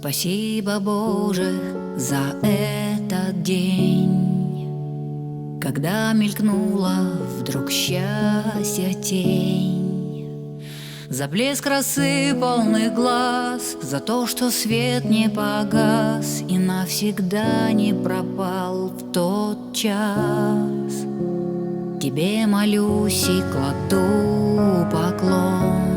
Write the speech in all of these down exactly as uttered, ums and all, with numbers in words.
Спасибо, Боже, за этот день, когда мелькнула вдруг счастье тень. За блеск росы полных глаз, за то, что свет не погас и навсегда не пропал в тот час. Тебе молюсь и кладу поклон,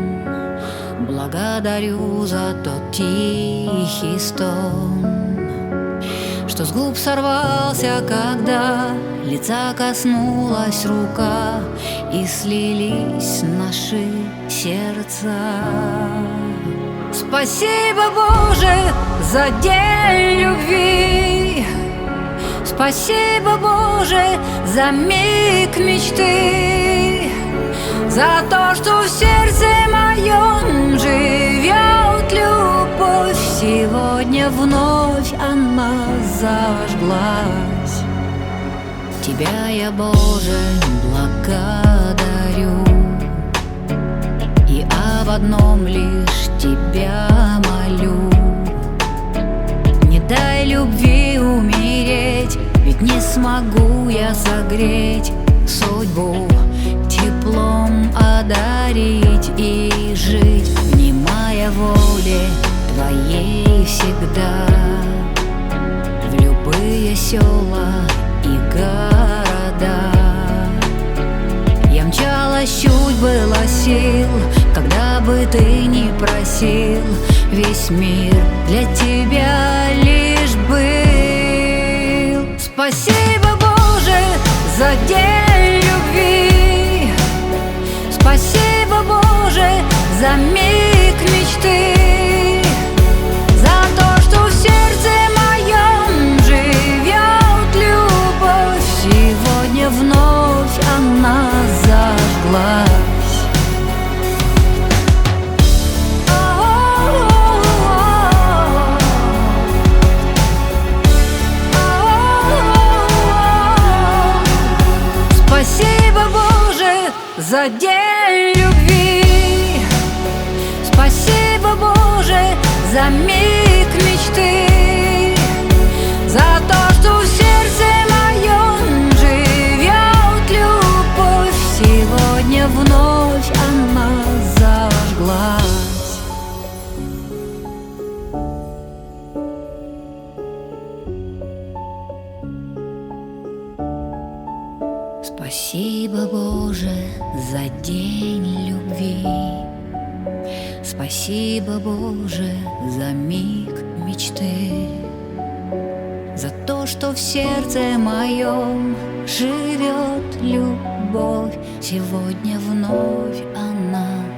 благодарю за тот тихий стон, что с губ сорвался, когда лица коснулась рука и слились наши сердца. Спасибо, Боже, за день любви. Спасибо, Боже, за миг мечты, за то, что в сердце моем живет любовь. Сегодня вновь она зажглась. Тебя я, Боже, благодарю, и об одном лишь Тебя молю. Не дай любви умереть, ведь не смогу я согреть судьбу, теплом одарить и жить, внимая воле Твоей всегда. В любые села и города я мчалась, чуть было сил, когда бы ты ни просил. Весь мир для тебя лишь был. Спасибо, Боже, за день любви. Спасибо, Боже, за миг мечты, за то, что в сердце моем живет любовь. Сегодня вновь она зажглась. Спасибо, Боже, за день любви. Спасибо, Боже, за миг мечты, за то, что в сердце моем живет любовь. Сегодня вновь она зажглась. Спасибо, Боже, за день любви. Спасибо, Боже, за миг мечты, за то, что в сердце моем живет любовь. Сегодня вновь она